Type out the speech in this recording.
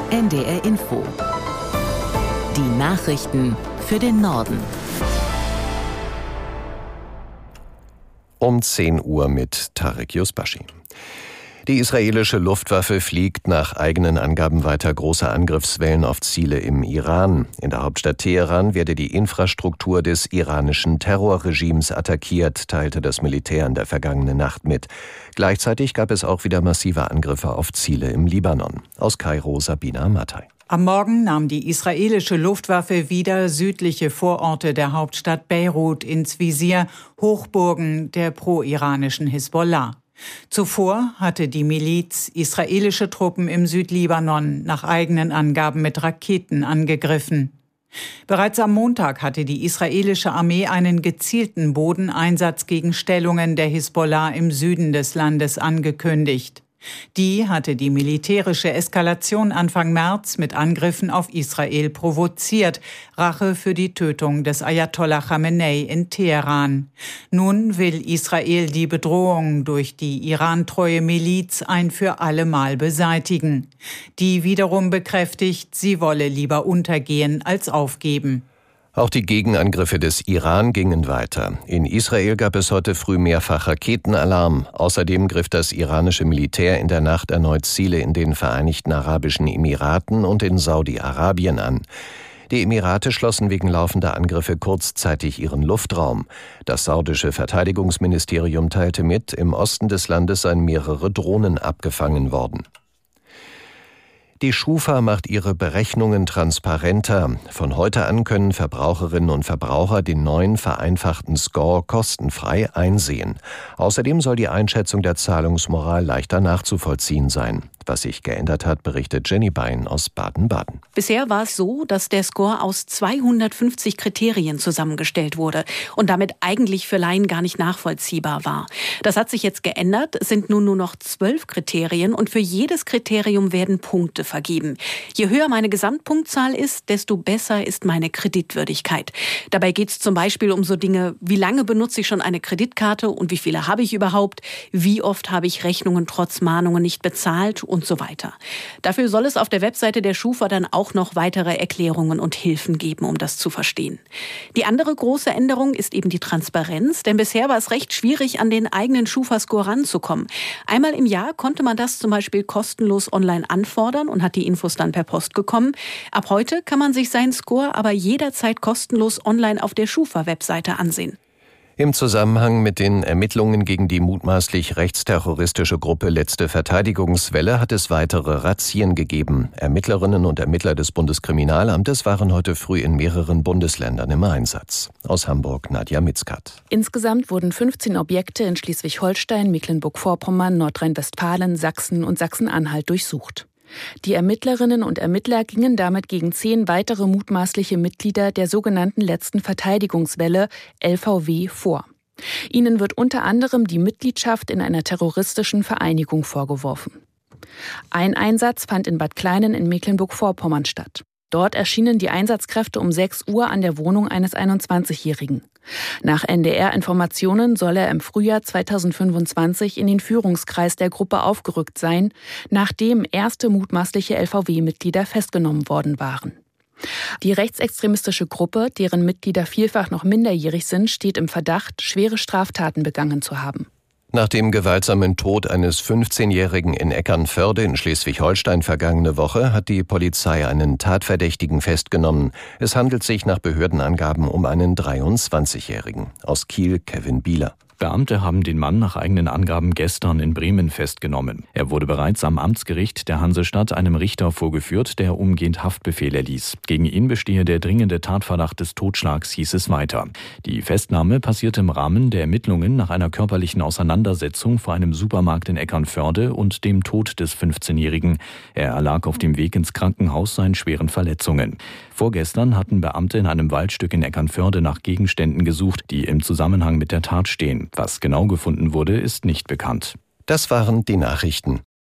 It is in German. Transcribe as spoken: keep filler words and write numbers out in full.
N D R Info. Die Nachrichten für den Norden. Um zehn Uhr mit Tarek Yusbashi. Die israelische Luftwaffe fliegt nach eigenen Angaben weiter große Angriffswellen auf Ziele im Iran. In der Hauptstadt Teheran werde die Infrastruktur des iranischen Terrorregimes attackiert, teilte das Militär in der vergangenen Nacht mit. Gleichzeitig gab es auch wieder massive Angriffe auf Ziele im Libanon. Aus Kairo Sabina Mattei. Am Morgen nahm die israelische Luftwaffe wieder südliche Vororte der Hauptstadt Beirut ins Visier, Hochburgen der pro-iranischen Hisbollah. Zuvor hatte die Miliz israelische Truppen im Südlibanon nach eigenen Angaben mit Raketen angegriffen. Bereits am Montag hatte die israelische Armee einen gezielten Bodeneinsatz gegen Stellungen der Hisbollah im Süden des Landes angekündigt. Die hatte die militärische Eskalation Anfang März mit Angriffen auf Israel provoziert, Rache für die Tötung des Ayatollah Khamenei in Teheran. Nun will Israel die Bedrohung durch die irantreue Miliz ein für alle Mal beseitigen. Die wiederum bekräftigt, sie wolle lieber untergehen als aufgeben. Auch die Gegenangriffe des Iran gingen weiter. In Israel gab es heute früh mehrfach Raketenalarm. Außerdem griff das iranische Militär in der Nacht erneut Ziele in den Vereinigten Arabischen Emiraten und in Saudi-Arabien an. Die Emirate schlossen wegen laufender Angriffe kurzzeitig ihren Luftraum. Das saudische Verteidigungsministerium teilte mit, im Osten des Landes seien mehrere Drohnen abgefangen worden. Die Schufa macht ihre Berechnungen transparenter. Von heute an können Verbraucherinnen und Verbraucher den neuen vereinfachten Score kostenfrei einsehen. Außerdem soll die Einschätzung der Zahlungsmoral leichter nachzuvollziehen sein. Was sich geändert hat, berichtet Jenny Bein aus Baden-Baden. Bisher war es so, dass der Score aus zweihundertfünfzig Kriterien zusammengestellt wurde und damit eigentlich für Laien gar nicht nachvollziehbar war. Das hat sich jetzt geändert. Es sind nun nur noch zwölf Kriterien und für jedes Kriterium werden Punkte vergeben. Je höher meine Gesamtpunktzahl ist, desto besser ist meine Kreditwürdigkeit. Dabei geht es zum Beispiel um so Dinge, wie lange benutze ich schon eine Kreditkarte und wie viele habe ich überhaupt, wie oft habe ich Rechnungen trotz Mahnungen nicht bezahlt und so weiter. Dafür soll es auf der Webseite der Schufa dann auch noch weitere Erklärungen und Hilfen geben, um das zu verstehen. Die andere große Änderung ist eben die Transparenz, denn bisher war es recht schwierig, an den eigenen Schufa-Score ranzukommen. Einmal im Jahr konnte man das zum Beispiel kostenlos online anfordern und hat die Infos dann per Post bekommen. Ab heute kann man sich seinen Score aber jederzeit kostenlos online auf der Schufa-Webseite ansehen. Im Zusammenhang mit den Ermittlungen gegen die mutmaßlich rechtsterroristische Gruppe Letzte Verteidigungswelle hat es weitere Razzien gegeben. Ermittlerinnen und Ermittler des Bundeskriminalamtes waren heute früh in mehreren Bundesländern im Einsatz. Aus Hamburg Nadja Mitzkat. Insgesamt wurden fünfzehn Objekte in Schleswig-Holstein, Mecklenburg-Vorpommern, Nordrhein-Westfalen, Sachsen und Sachsen-Anhalt durchsucht. Die Ermittlerinnen und Ermittler gingen damit gegen zehn weitere mutmaßliche Mitglieder der sogenannten Letzten Verteidigungswelle, L V W, vor. Ihnen wird unter anderem die Mitgliedschaft in einer terroristischen Vereinigung vorgeworfen. Ein Einsatz fand in Bad Kleinen in Mecklenburg-Vorpommern statt. Dort erschienen die Einsatzkräfte um sechs Uhr an der Wohnung eines einundzwanzigjährigen. Nach N D R-Informationen soll er im Frühjahr zweitausendfünfundzwanzig in den Führungskreis der Gruppe aufgerückt sein, nachdem erste mutmaßliche L V W-Mitglieder festgenommen worden waren. Die rechtsextremistische Gruppe, deren Mitglieder vielfach noch minderjährig sind, steht im Verdacht, schwere Straftaten begangen zu haben. Nach dem gewaltsamen Tod eines fünfzehnjährigen in Eckernförde in Schleswig-Holstein vergangene Woche hat die Polizei einen Tatverdächtigen festgenommen. Es handelt sich nach Behördenangaben um einen dreiundzwanzigjährigen. Aus Kiel Kevin Bieler. Beamte haben den Mann nach eigenen Angaben gestern in Bremen festgenommen. Er wurde bereits am Amtsgericht der Hansestadt einem Richter vorgeführt, der umgehend Haftbefehl erließ. Gegen ihn bestehe der dringende Tatverdacht des Totschlags, hieß es weiter. Die Festnahme passierte im Rahmen der Ermittlungen nach einer körperlichen Auseinandersetzung vor einem Supermarkt in Eckernförde und dem Tod des fünfzehnjährigen. Er erlag auf dem Weg ins Krankenhaus seinen schweren Verletzungen. Vorgestern hatten Beamte in einem Waldstück in Eckernförde nach Gegenständen gesucht, die im Zusammenhang mit der Tat stehen. Was genau gefunden wurde, ist nicht bekannt. Das waren die Nachrichten.